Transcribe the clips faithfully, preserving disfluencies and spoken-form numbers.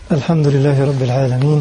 الحمد لله رب العالمين،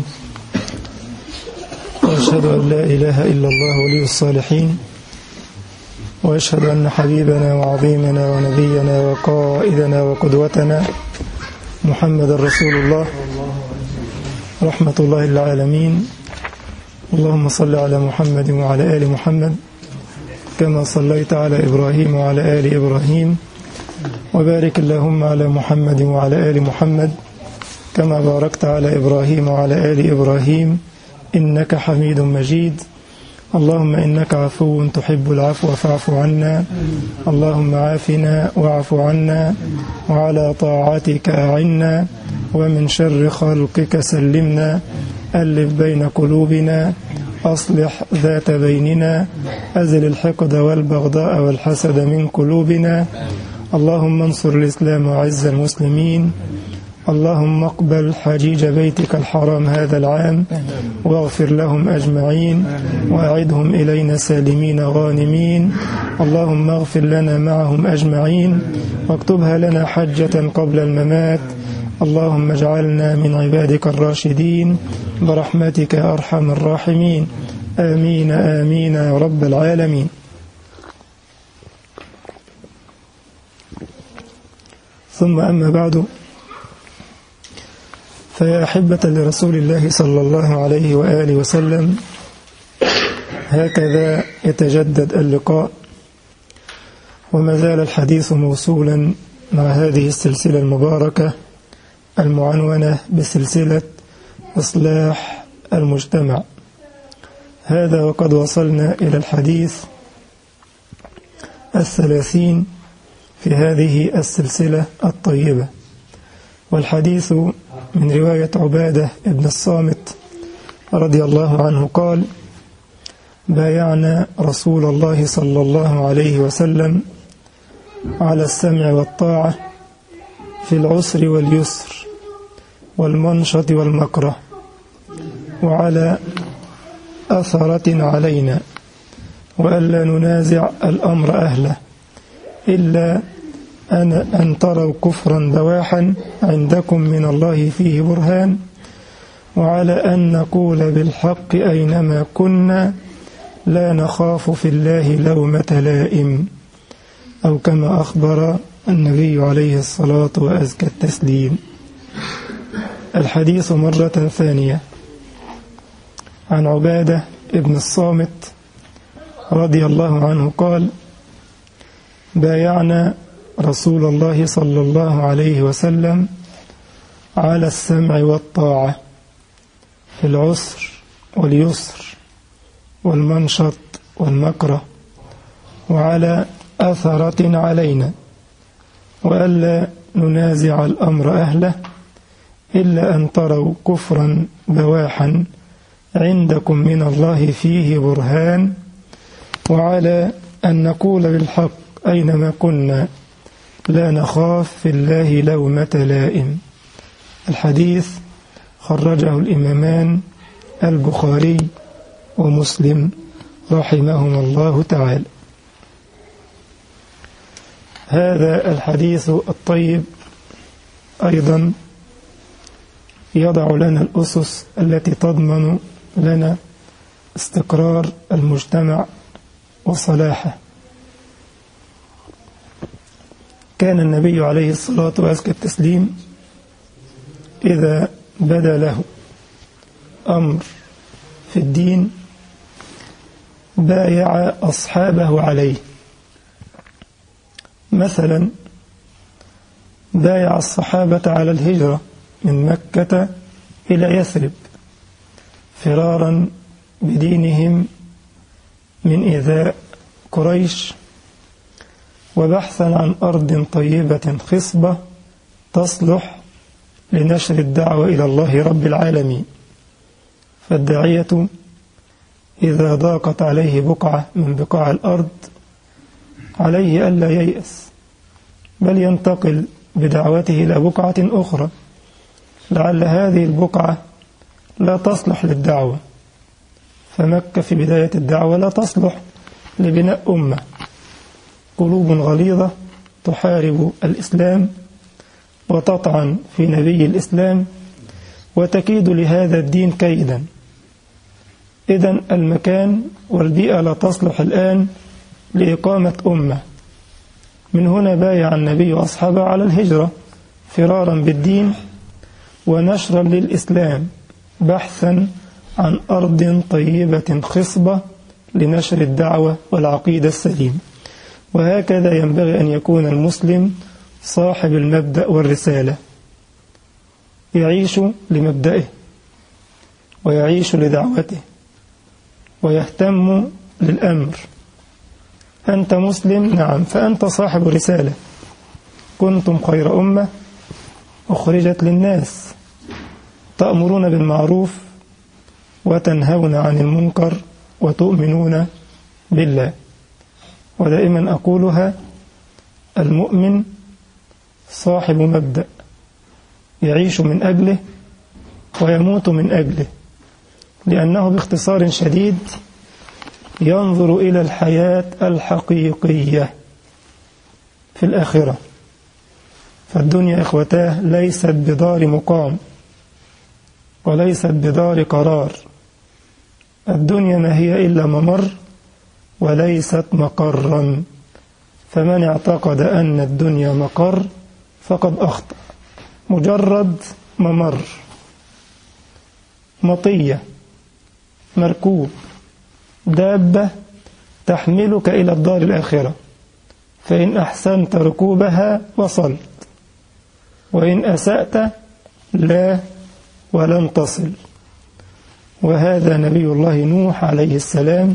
وأشهد أن لا إله إلا الله ولي الصالحين، وأشهد أن حبيبنا وعظيمنا ونبينا وقائدنا وقدوتنا محمد رسول الله رحمة الله للعالمين. اللهم صل على محمد وعلى آل محمد كما صليت على إبراهيم وعلى آل إبراهيم، وبارك اللهم على محمد وعلى آل محمد كما باركت على إبراهيم وعلى آل إبراهيم إنك حميد مجيد. اللهم إنك عفو تحب العفو فاعف عنا، اللهم عافنا واعف عنا، وعلى طاعتك أعنا، ومن شر خلقك سلمنا، ألف بين قلوبنا، أصلح ذات بيننا، أزل الحقد والبغضاء والحسد من قلوبنا. اللهم انصر الإسلام وعز المسلمين. اللهم اقبل حجيج بيتك الحرام هذا العام واغفر لهم أجمعين، وأعدهم إلينا سالمين غانمين. اللهم اغفر لنا معهم أجمعين، واكتبها لنا حجة قبل الممات. اللهم اجعلنا من عبادك الراشدين برحمتك يا أرحم الراحمين. آمين آمين يا رب العالمين. ثم أما بعد، فيا أحبة لرسول الله صلى الله عليه وآله وسلم، هكذا يتجدد اللقاء، وما زال الحديث موصولا مع هذه السلسلة المباركة المعنونة بسلسلة إصلاح المجتمع. هذا وقد وصلنا إلى الحديث الثلاثين في هذه السلسلة الطيبة، والحديث من رواية عبادة بن الصامت رضي الله عنه قال: بايعنا رسول الله صلى الله عليه وسلم على السمع والطاعة في العسر واليسر والمنشط والمكره، وعلى أثرة علينا، وألا ننازع الأمر أهله إلا أن, أن تروا كفرا بواحا عندكم من الله فيه برهان، وعلى أن نقول بالحق أينما كنا لا نخاف في الله لومة لائم، أو كما أخبر النبي عليه الصلاة وأزكى التسليم. الحديث مرة ثانية عن عبادة بن الصامت رضي الله عنه قال: بايعنا رسول الله صلى الله عليه وسلم على السمع والطاعة في العسر واليسر والمنشط والمكره، وعلى أثرة علينا، وألا ننازع الأمر أهله إلا أن تروا كفرا بواحا عندكم من الله فيه برهان، وعلى أن نقول بالحق أينما كنا لا نخاف في الله لومة لائم. الحديث خرجه الإمامان البخاري ومسلم رحمهما الله تعالى. هذا الحديث الطيب أيضا يضع لنا الأسس التي تضمن لنا استقرار المجتمع وصلاحه. كان النبي عليه الصلاة وأزكى التسليم إذا بدا له أمر في الدين بايع أصحابه عليه. مثلا بايع الصحابة على الهجرة من مكة إلى يثرب فرارا بدينهم من إيذاء قريش، وبحثا عن أرض طيبة خصبة تصلح لنشر الدعوة إلى الله رب العالمين. فالداعية إذا ضاقت عليه بقعة من بقاع الأرض عليه ألا ييأس، بل ينتقل بدعوته إلى بقعة أخرى لعل هذه البقعة لا تصلح للدعوة. فمكة في بداية الدعوة لا تصلح لبناء أمة، قلوب غليظة تحارب الإسلام وتطعن في نبي الإسلام، وتكيد لهذا الدين كيدا. إذن المكان والبيئة لا تصلح الآن لإقامة أمة. من هنا بايع النبي وأصحابه على الهجرة فرارا بالدين ونشرا للإسلام، بحثا عن أرض طيبة خصبة لنشر الدعوة والعقيدة السليمة. وهكذا ينبغي أن يكون المسلم صاحب المبدأ والرسالة، يعيش لمبدئه ويعيش لدعوته ويهتم للأمر. أنت مسلم، نعم، فأنت صاحب رسالة. كنتم خير أمة أخرجت للناس تأمرون بالمعروف وتنهون عن المنكر وتؤمنون بالله. ودائما أقولها: المؤمن صاحب مبدأ يعيش من أجله ويموت من أجله، لأنه باختصار شديد ينظر إلى الحياة الحقيقية في الآخرة. فالدنيا إخوتاه ليست بدار مقام وليست بدار قرار. الدنيا ما هي إلا ممر وليست مقرا. فمن اعتقد أن الدنيا مقر فقد أخطأ. مجرد ممر، مطية، مركوب، دابة تحملك إلى الدار الآخرة، فإن أحسنت ركوبها وصلت، وإن أسأت لا ولن تصل. وهذا نبي الله نوح عليه السلام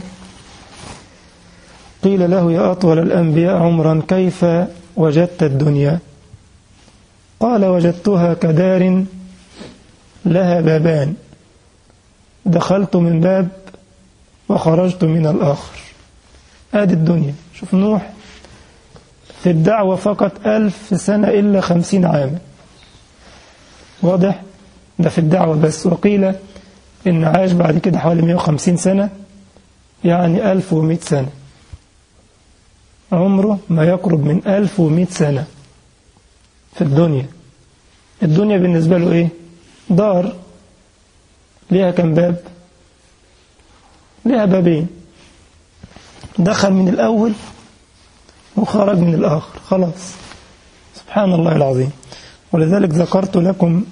قيل له: يا أطول الأنبياء عمرا كيف وجدت الدنيا؟ قال: وجدتها كدار لها بابان، دخلت من باب وخرجت من الآخر. آدي الدنيا. شوف نوح في الدعوة فقط ألف سنة إلا خمسين عاما. واضح؟ ده في الدعوة بس. وقيل إن عاش بعد كده حوالي مئة وخمسين سنة، يعني ألف ومئة سنة. عمره ما يقرب من ألف ومئة سنة في الدنيا. الدنيا بالنسبة له إيه؟ دار ليها كم باب؟ ليها بابين، دخل من الأول وخرج من الآخر، خلاص. سبحان الله العظيم. ولذلك ذكرت لكم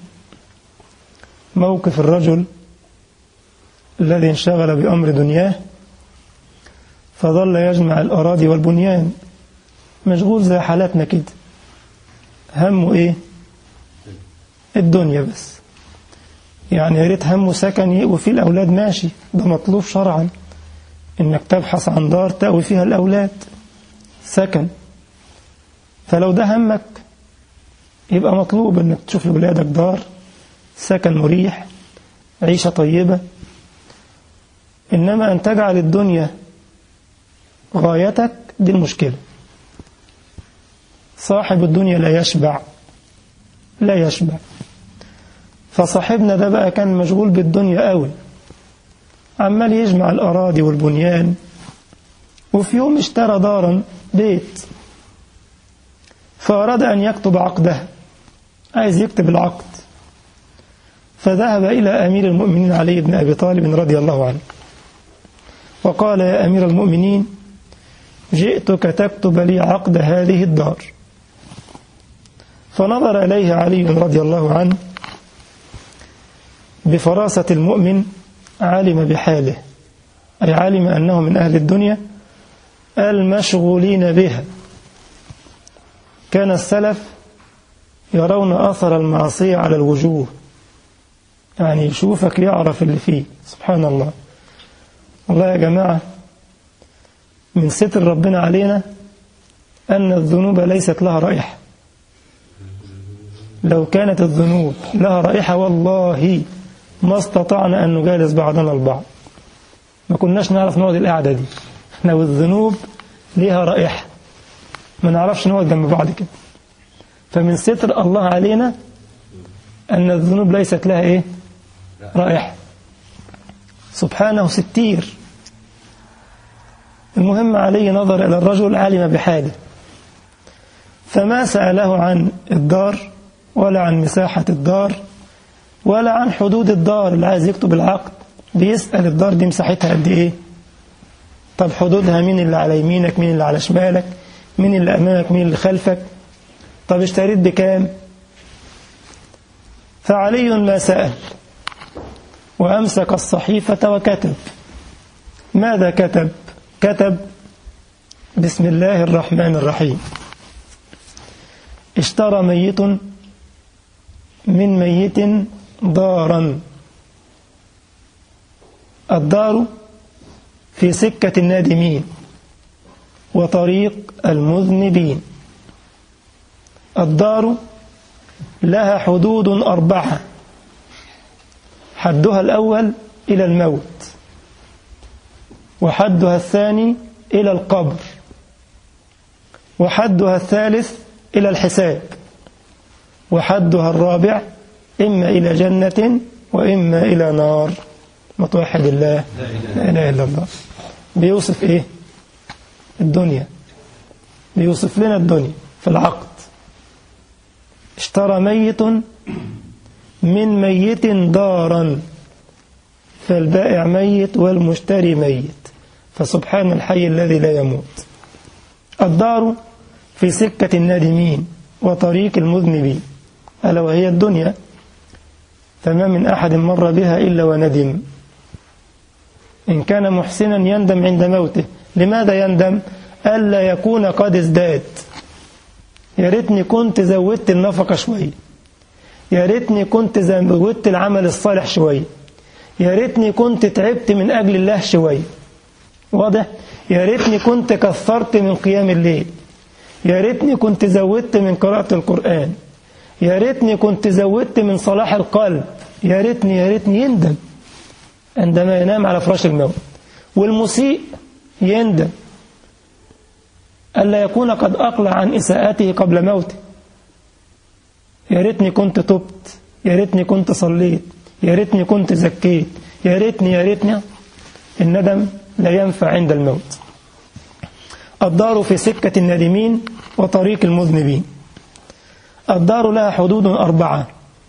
موقف الرجل الذي انشغل بأمر دنياه فظل يجمع الأراضي والبنيان، مشغول زي حالاتنا كده، همه إيه؟ الدنيا بس. يعني يا ريت همه سكن وفي الأولاد، ماشي، ده مطلوب شرعا إنك تبحث عن دار تأوي فيها الأولاد، سكن. فلو ده همك يبقى مطلوب إنك تشوف لأولادك دار، سكن مريح، عيشة طيبة. إنما أن تجعل الدنيا غايتك، دي المشكلة. صاحب الدنيا لا يشبع، لا يشبع. فصاحبنا ده بقى كان مشغول بالدنيا قوي، عمال يجمع الأراضي والبنيان، وفي يوم اشترى دارا، بيت، فأراد أن يكتب عقدها، عايز يكتب العقد. فذهب إلى أمير المؤمنين علي بن أبي طالب رضي الله عنه وقال: يا أمير المؤمنين، جئتك تكتب لي عقد هذه الدار. فنظر إليه علي رضي الله عنه بفراسة المؤمن، علم بحاله، أي علم أنه من أهل الدنيا المشغولين بها. كان السلف يرون أثر المعصية على الوجوه، يعني يشوفك يعرف اللي فيه. سبحان الله. والله يا جماعة، من ستر ربنا علينا أن الذنوب ليست لها رائحة. لو كانت الذنوب لها رائحة والله ما استطعنا أن نجالس بعضنا البعض، ما كناش نعرف نقعد القعدة دي. لو الذنوب لها رائحة ما نعرفش نقعد جنب بعض كده. فمن ستر الله علينا أن الذنوب ليست لها إيه؟ رائحة. سبحانه ستير. المهم علي نظر إلى الرجل، علم بحاله، فما سأله عن الدار ولا عن مساحة الدار، ولا عن حدود الدار. اللي عايز يكتب العقد بيسأل الدار دي مساحتها قد إيه، طب حدودها مين اللي على يمينك، مين اللي على شمالك، مين اللي أمامك، مين اللي خلفك، طب اشتريت بكام. فعلي ما سأل وأمسك الصحيفة وكتب. ماذا كتب؟ كتب بسم الله الرحمن الرحيم: اشترى ميت من ميت دارا، الدار في سكة النادمين وطريق المذنبين. الدار لها حدود أربعة، حدها الأول إلى الموت، وحدها الثاني إلى القبر، وحدها الثالث إلى الحساب، وحدها الرابع إما إلى جنة وإما إلى نار. متوحد الله لا إله إلا الله. بيوصف إيه؟ الدنيا، بيوصف لنا الدنيا في العقد. اشترى ميت من ميت دارا، فالبائع ميت والمشتري ميت، فسبحان الحي الذي لا يموت. الدار في سكة النادمين وطريق المذنبين، ألا وهي الدنيا، فما من أحد مر بها إلا وندم. إن كان محسنا يندم عند موته. لماذا يندم؟ ألا يكون قد ازداد. يا ريتني كنت زودت النفقة شوية، يا ريتني كنت زودت العمل الصالح شوية، يا ريتني كنت تعبت من أجل الله شوية. واضح؟ يا ريتني كنت كثرت من قيام الليل، يا ريتني كنت زودت من قراءة القرآن، يا ريتني كنت زودت من صلاح القلب. يا ريتني يا ريتني يندم عندما ينام على فراش الموت. والمسيء يندم ألا يكون قد أقلع عن إساءته قبل موته. يا ريتني كنت تبت، يا ريتني كنت صليت، يا ريتني كنت زكيت، يا ريتني يا ريتني. الندم لا ينفع عند الموت. الدار في سكة النادمين وطريق المذنبين. الدار لها حدود أربعة،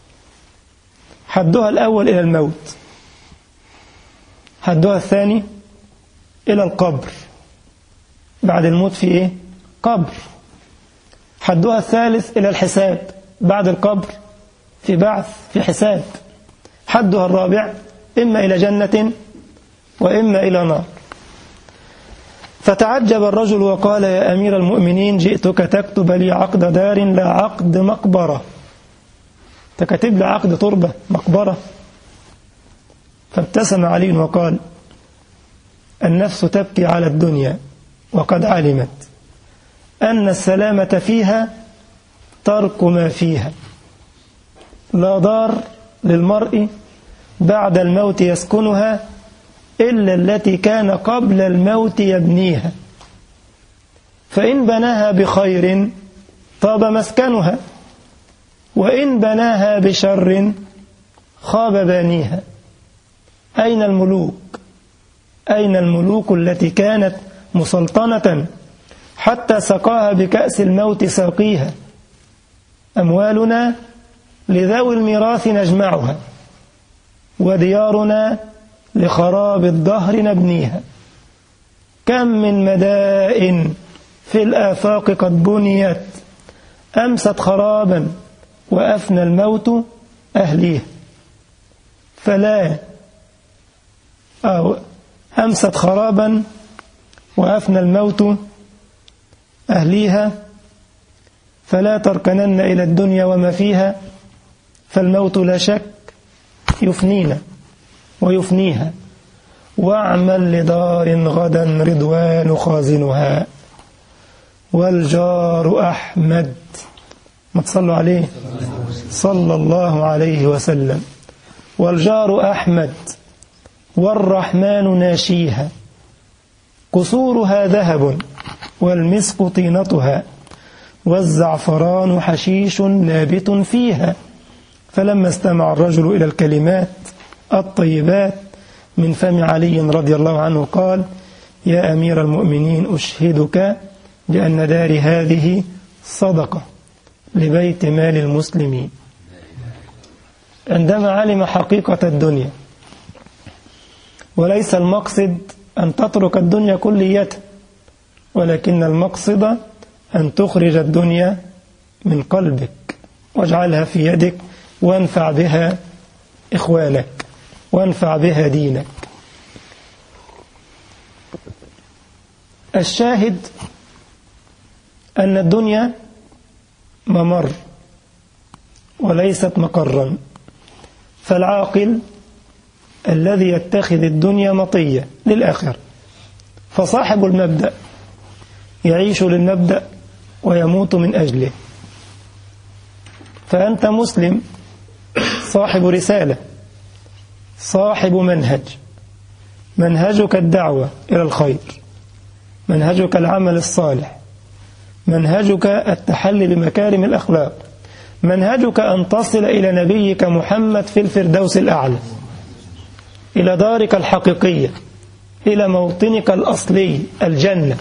حدها الأول إلى الموت، حدها الثاني إلى القبر، بعد الموت في إيه؟ قبر. حدها الثالث إلى الحساب، بعد القبر في بعث، في حساب. حدها الرابع إما إلى جنة وإما إلى نار. فتعجب الرجل وقال: يا أمير المؤمنين، جئتك تكتب لي عقد دار لا عقد مقبرة. تكتب لي عقد تربة مقبرة؟ فابتسم علي وقال: النفس تبكي على الدنيا وقد علمت أن السلامة فيها ترك ما فيها. لا دار للمرء بعد الموت يسكنها إلا التي كان قبل الموت يبنيها، فإن بناها بخير طاب مسكنها، وإن بناها بشر خاب بانيها. أين الملوك؟ أين الملوك التي كانت مسلطنة حتى سقاها بكأس الموت ساقيها؟ أموالنا لذوي الميراث نجمعها، وديارنا لخراب الدهر نبنيها. كم من مدائن في الآفاق قد بنيت، أمست خرابا وأفنى الموت أهليها. فلا أو أمست خرابا وأفنى الموت أهليها، فلا تركنن إلى الدنيا وما فيها، فالموت لا شك يفنينا ويفنيها. واعمل لدار غدا رضوان خازنها، والجار أحمد. ما تصلوا عليه صلى الله عليه وسلم. والجار أحمد والرحمن ناشيها، قصورها ذهب والمسك طينتها، والزعفران حشيش نابت فيها. فلما استمع الرجل إلى الكلمات الطيبات من فم علي رضي الله عنه قال: يا أمير المؤمنين، أشهدك بأن داري هذه صدقة لبيت مال المسلمين. عندما علم حقيقة الدنيا. وليس المقصد أن تترك الدنيا كلية، ولكن المقصد أن تخرج الدنيا من قلبك واجعلها في يدك، وانفع بها إخوانك وانفع بها دينك. الشاهد أن الدنيا ممر وليست مقرا، فالعاقل الذي يتخذ الدنيا مطية للآخرة، فصاحب المبدأ يعيش للمبدأ ويموت من أجله. فأنت مسلم صاحب رسالة، صاحب منهج، منهجك الدعوة إلى الخير، منهجك العمل الصالح، منهجك التحلي بمكارم الأخلاق، منهجك أن تصل إلى نبيك محمد في الفردوس الأعلى، إلى دارك الحقيقية، إلى موطنك الأصلي الجنة.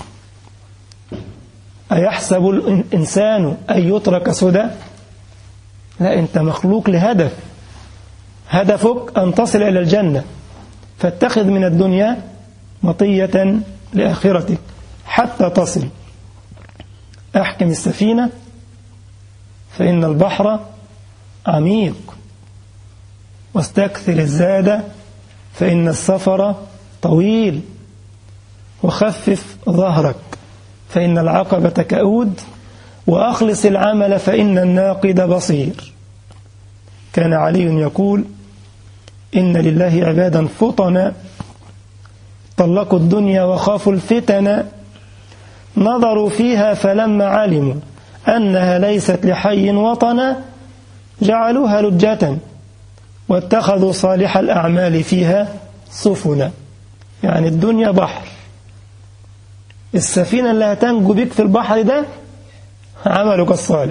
أيحسب الإنسان أن يترك سدى؟ لا، أنت مخلوق لهدف، هدفك أن تصل إلى الجنة، فاتخذ من الدنيا مطية لآخرتك حتى تصل. أحكم السفينة فإن البحر عميق، واستكثر الزاد فإن السفر طويل، وخفف ظهرك فإن العقبة كؤود، وأخلص العمل فإن الناقد بصير. كان علي يقول: إن لله عبادا فطنا طلقوا الدنيا وخافوا الفتن، نظروا فيها فلما علموا أنها ليست لحي وطنا جعلوها لجة واتخذوا صالح الأعمال فيها سفنا. يعني الدنيا بحر، السفينة اللي هتنجو بك في البحر ده عملك الصالح،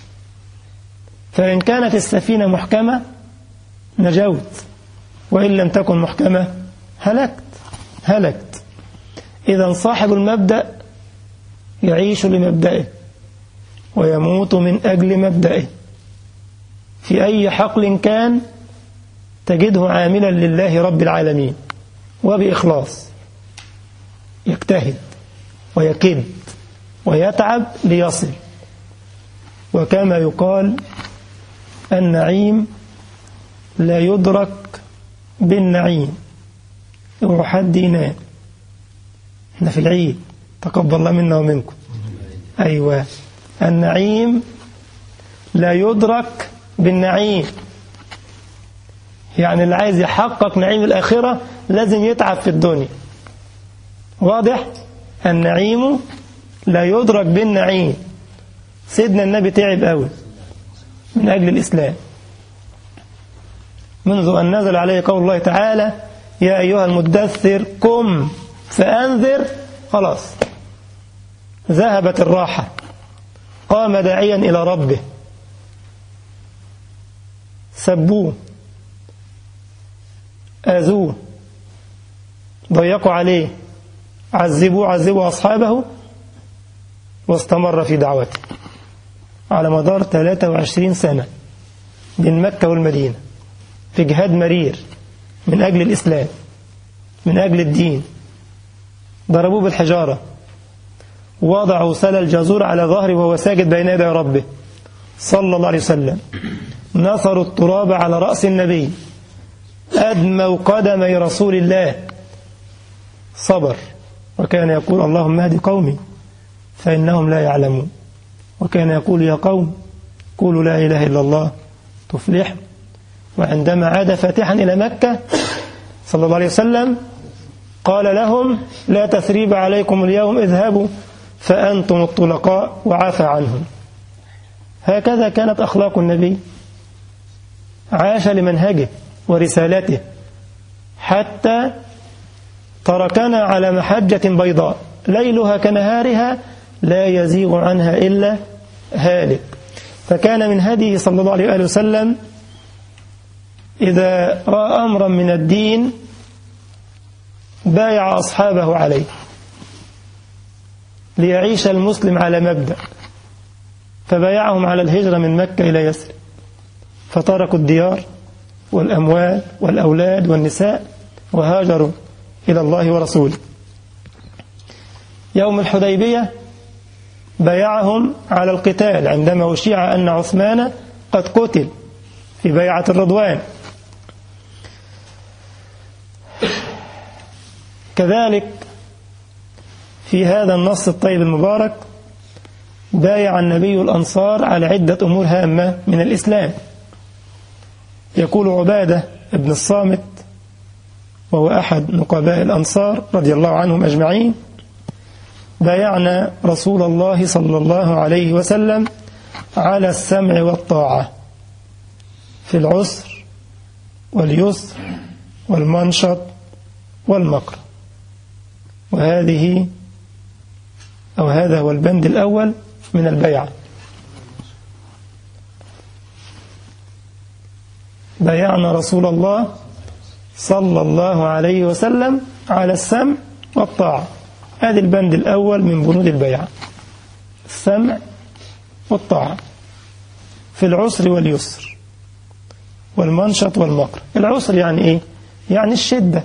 فإن كانت السفينة محكمة نجوت، وإن لم تكن محكمة هلكت هلكت. إذا صاحب المبدأ يعيش لمبدئه ويموت من أجل مبدئه، في أي حقل كان تجده عاملا لله رب العالمين وبإخلاص، يجتهد ويكد ويتعب ليصل. وكما يقال: النعيم لا يدرك بالنعيم. اوعوا حد ينام، احنا في العيد، تقبل الله منا ومنكم. أيوة، النعيم لا يدرك بالنعيم، يعني اللي عايز يحقق نعيم الآخرة لازم يتعب في الدنيا. واضح؟ النعيم لا يدرك بالنعيم. سيدنا النبي تعب قوي من أجل الإسلام، منذ أن نزل عليه قول الله تعالى: يا أيها المدثر قم فأنذر. خلاص ذهبت الراحة، قام داعيا إلى ربه، سبوه، آذوه، ضيقوا عليه، عذبوا عذبوا أصحابه، واستمر في دعوته على مدار ثلاثة وعشرين سنة بين مكة والمدينة في جهاد مرير من أجل الإسلام، من أجل الدين. ضربوه بالحجارة، وضعوا سل الجزور على ظهره وهو ساجد بين يدي ربه صلى الله عليه وسلم، نثروا التراب على رأس النبي، أدموا قدمي رسول الله، صبر، وكان يقول: اللهم اهد قومي فإنهم لا يعلمون. وكان يقول: يا قوم قولوا لا إله إلا الله تفلحوا. وعندما عاد فاتحا إلى مكة صلى الله عليه وسلم قال لهم: لا تثريب عليكم اليوم، اذهبوا فأنتم الطلقاء، وعافى عنهم. هكذا كانت أخلاق النبي، عاش لمنهجه ورسالته حتى تركنا على محجة بيضاء ليلها كنهارها لا يزيغ عنها إلا هالك. فكان من هديه صلى الله عليه وسلم إذا رأى أمرا من الدين بايع أصحابه عليه، ليعيش المسلم على مبدأ، فبايعهم على الهجرة من مكة إلى يثرب، فتركوا الديار والأموال والأولاد والنساء وهاجروا إلى الله ورسوله. يوم الحديبية بايعهم على القتال عندما أشيع أن عثمان قد قتل في بيعة الرضوان. كذلك في هذا النص الطيب المبارك بايع النبي الأنصار على عدة أمور هامة من الإسلام. يقول عبادة بن الصامت وهو أحد نقباء الأنصار رضي الله عنهم أجمعين: بايعنا رسول الله صلى الله عليه وسلم على السمع والطاعة في العسر واليسر والمنشط والمكر. وهذه أو هذا هو البند الأول من البيعة. بايعنا رسول الله صلى الله عليه وسلم على السمع والطاعة. هذا البند الأول من بنود البيعة، السمع والطاعة في العسر واليسر والمنشط والمكر. العسر يعني إيه؟ يعني الشدة،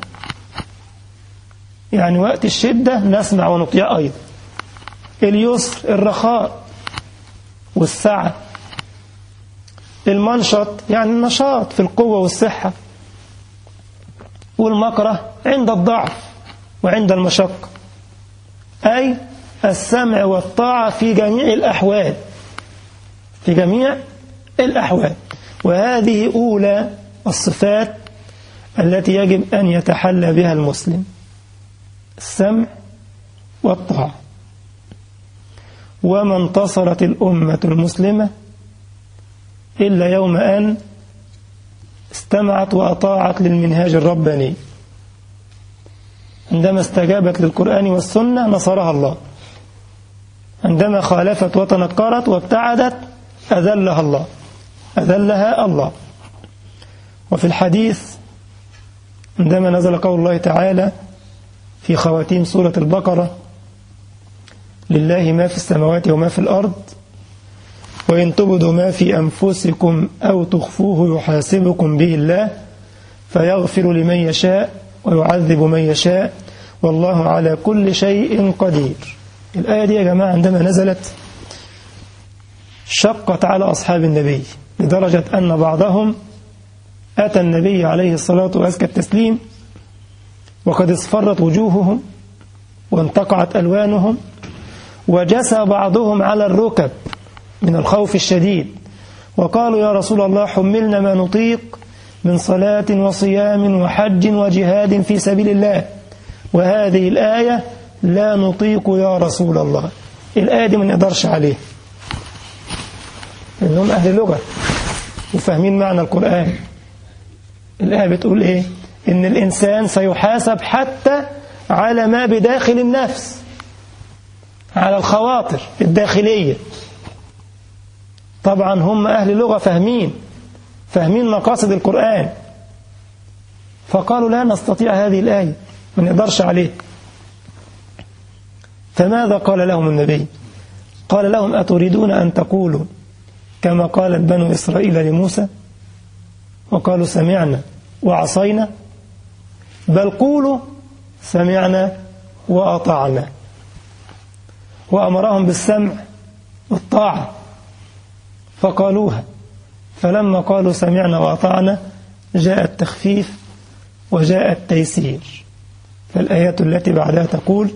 يعني وقت الشدة نسمع ونطيع أيضا. اليسر الرخاء والسعة. المنشط يعني النشاط في القوة والصحة. والمكره عند الضعف وعند المشقة، أي السمع والطاعة في جميع الأحوال، في جميع الأحوال. وهذه أولى الصفات التي يجب أن يتحلى بها المسلم، السمع والطاعة. وما انتصرت الأمة المسلمة إلا يوم أن استمعت وأطاعت للمنهاج الرباني. عندما استجابت للقرآن والسنة نصرها الله، عندما خالفت وتنكرت وابتعدت أذلها الله أذلها الله. وفي الحديث عندما نزل قول الله تعالى في خواتيم سورة البقرة: لله ما في السماوات وما في الأرض وإن تبدوا ما في أنفسكم أو تخفوه يحاسبكم به الله فيغفر لمن يشاء ويعذب من يشاء والله على كل شيء قدير. الآية دي يا جماعة عندما نزلت شقت على أصحاب النبي لدرجة أن بعضهم أتى النبي عليه الصلاة وأزكى التسليم وقد اصفرت وجوههم وانتقعت ألوانهم، وجسى بعضهم على الركب من الخوف الشديد، وقالوا: يا رسول الله حملنا ما نطيق من صلاة وصيام وحج وجهاد في سبيل الله، وهذه الآية لا نطيق يا رسول الله. الآية دي ما نقدرش عليها، إنهم أهل لغة وفاهمين معنى القرآن. الآية بتقول إيه؟ إن الإنسان سيحاسب حتى على ما بداخل النفس، على الخواطر الداخلية. طبعا هم أهل لغة فاهمين فاهمين مقاصد القرآن، فقالوا لا نستطيع هذه الآية، ما نقدرش عليه. فماذا قال لهم النبي؟ قال لهم: أتريدون أن تقولوا كما قالت بنو إسرائيل لموسى وقالوا سمعنا وعصينا؟ بل قولوا سمعنا وأطعنا. وأمرهم بالسمع والطاعة فقالوها. فلما قالوا سمعنا وأطعنا جاء التخفيف وجاء التيسير. فالآيات التي بعدها تقول: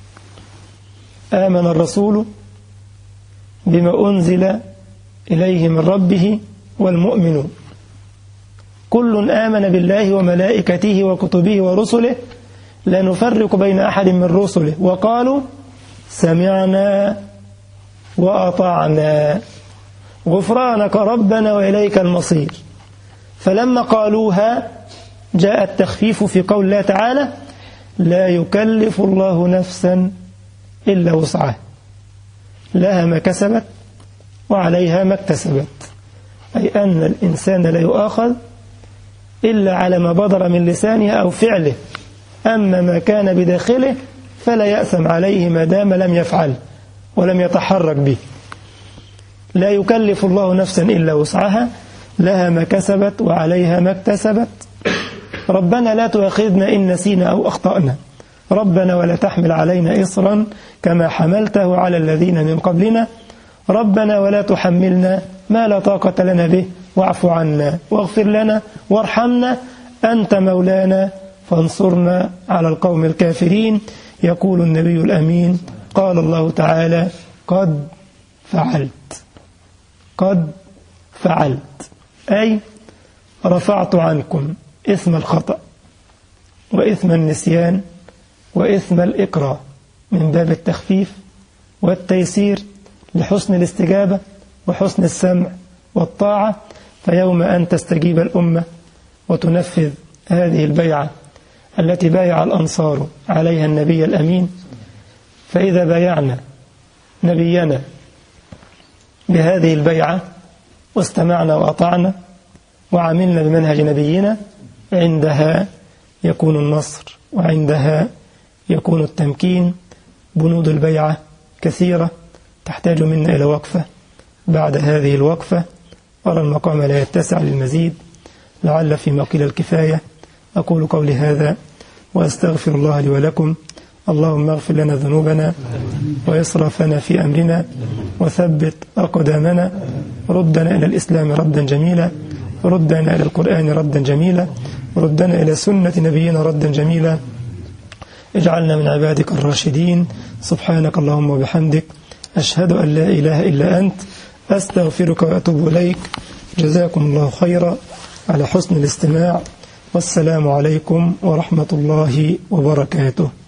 آمن الرسول بما أنزل إليه من ربه والمؤمنون كل آمن بالله وملائكته وكتبه ورسله لا نفرق بين أحد من رسله وقالوا سمعنا وأطعنا غفرانك ربنا وإليك المصير. فلما قالوها جاء التخفيف في قول الله تعالى: لا يكلف الله نفسا إلا وسعها لها ما كسبت وعليها ما اكتسبت، أي أن الإنسان لا يؤاخذ إلا على ما بدر من لسانه أو فعله، أما ما كان بداخله فلا يأثم عليه ما دام لم يفعل ولم يتحرك به. لا يكلف الله نفسا إلا وسعها لها ما كسبت وعليها ما اكتسبت. ربنا لا تؤاخذنا إن نسينا أو أخطأنا. ربنا ولا تحمل علينا إصرا كما حملته على الذين من قبلنا. ربنا ولا تحملنا ما لا طاقة لنا به واعف عنا واغفر لنا وارحمنا أنت مولانا فانصرنا على القوم الكافرين. يقول النبي الأمين قال الله تعالى قد فعلت قد فعلت أي رفعت عنكم إثم الخطأ وإثم النسيان وإثم الإكراه من باب التخفيف والتيسير لحسن الاستجابة وحسن السمع والطاعة. فيوم أن تستجيب الأمة وتنفذ هذه البيعة التي بايع الأنصار عليها النبي الأمين، فإذا بايعنا نبينا بهذه البيعة واستمعنا وأطعنا وعملنا بمنهج نبينا، عندها يكون النصر وعندها يكون التمكين. بنود البيعة كثيرة تحتاج منا إلى وقفة. بعد هذه الوقفة أرى المقام لا يتسع للمزيد، لعل فيما قيل الكفاية. أقول قولي هذا وأستغفر الله لي ولكم. اللهم اغفر لنا ذنوبنا وإسرافنا في أمرنا وثبت أقدامنا. ردنا إلى الإسلام ردا جميلا، ردنا إلى القرآن ردا جميلا، ردنا إلى سنة نبينا ردا جميلا. اجعلنا من عبادك الراشدين. سبحانك اللهم وبحمدك أشهد أن لا إله إلا أنت أستغفرك وأتوب إليك. جزاكم الله خيرا على حسن الاستماع، والسلام عليكم ورحمة الله وبركاته.